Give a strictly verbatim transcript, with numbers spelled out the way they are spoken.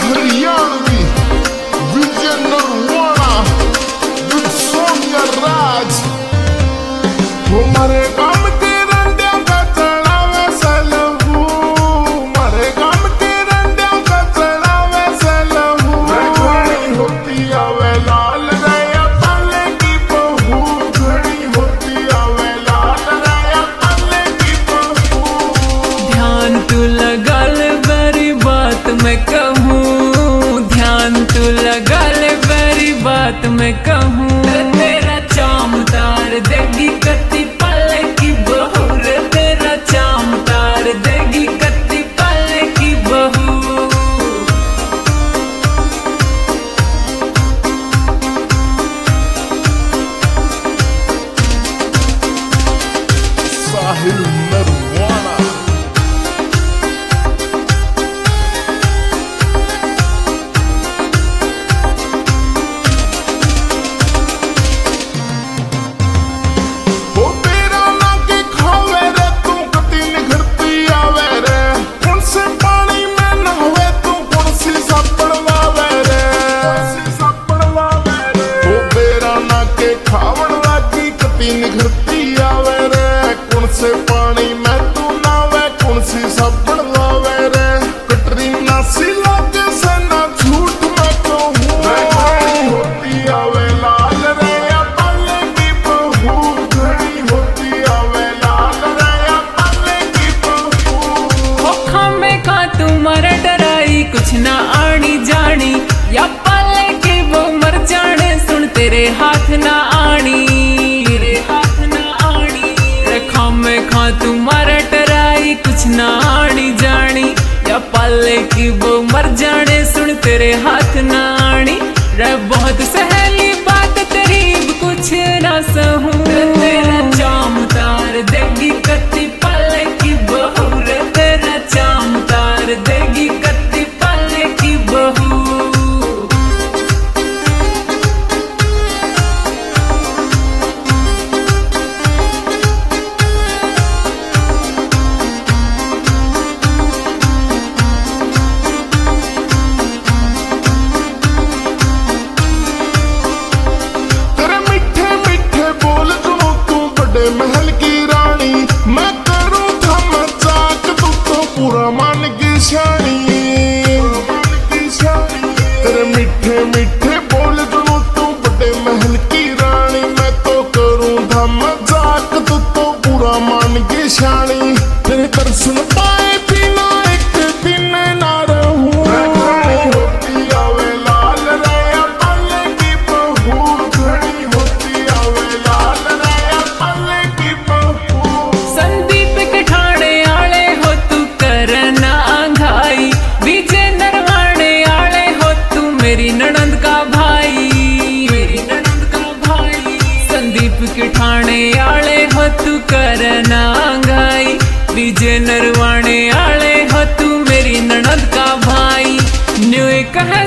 Haryanvi Vijay Narwana with Sonia Raj. वो मारे काम के रंडिया का चढ़ावे सलहू, मारे काम के रंडिया का चढ़ावे सलहू। घड़ी होती आवे लाल रया पाले की बहू, घड़ी होती आवे लाल रया पाले की बहू। ध्यान तू लगा ले मेरी बात मैं कहूँ, ध्यान तू लगा ले मेरी बात मैं कहूँ। तेरा चाम तार देगी कत्ती पाले की बहू रे, तेरा चाम तार देगी कत्ती पाले की बहू। साहिल नरवाना। निखरती आवे रे कौन से पानी मैं तू नावे, कौन सी साबुन लावे रे। कटरीना सी लागे से ना झूठ मैं कहूँ। घड़ी होती आवे लाल रे या पाले की बहू, घड़ी होती आवे लाल रे या पाले की बहू। ओ खामे खा तुम्हारा डराई कुछ ना आनी जानी, या पाले की वो मर जाने सुन तेरे हाथ ना आनी। तुम्हारा टराई कुछ ना आनी जानी, या पाले की वो मर जाने सुन तेरे हाथ ना आनी। रे बहुत सहेली बात करीब कुछ ना सहूं, तेरा चाम तार देगी कत्ती पाले की बहू रे, तेरा चाम तार देगी कत्ती पाले की बहू। महल की रानी मैं करूं था मजाक, तू तो पूरा मान की शानी। तेरे मीठे मीठे बोल सुनो तू बड़े महल की रानी, मैं तो करूं था मजाक, तू तो पूरा मान की शानी। तेरे दर्शन पाए बिना एक दिन ना रहूं। घड़ी होती आवे लाल रया पाले की बहू, घड़ी होती आवे लाल रया पाले की बहू। संदीप के ठाणे आले हो तू करना आंघाई, विजय नरवाने आले हो तू मेरी ननंद का भाई, मेरी ननंद का भाई। संदीप के ठाणे आले हो तू करना आंघाई, विजय नरवाने आले हो तू मेरी ननंद का भाई। न्यू कह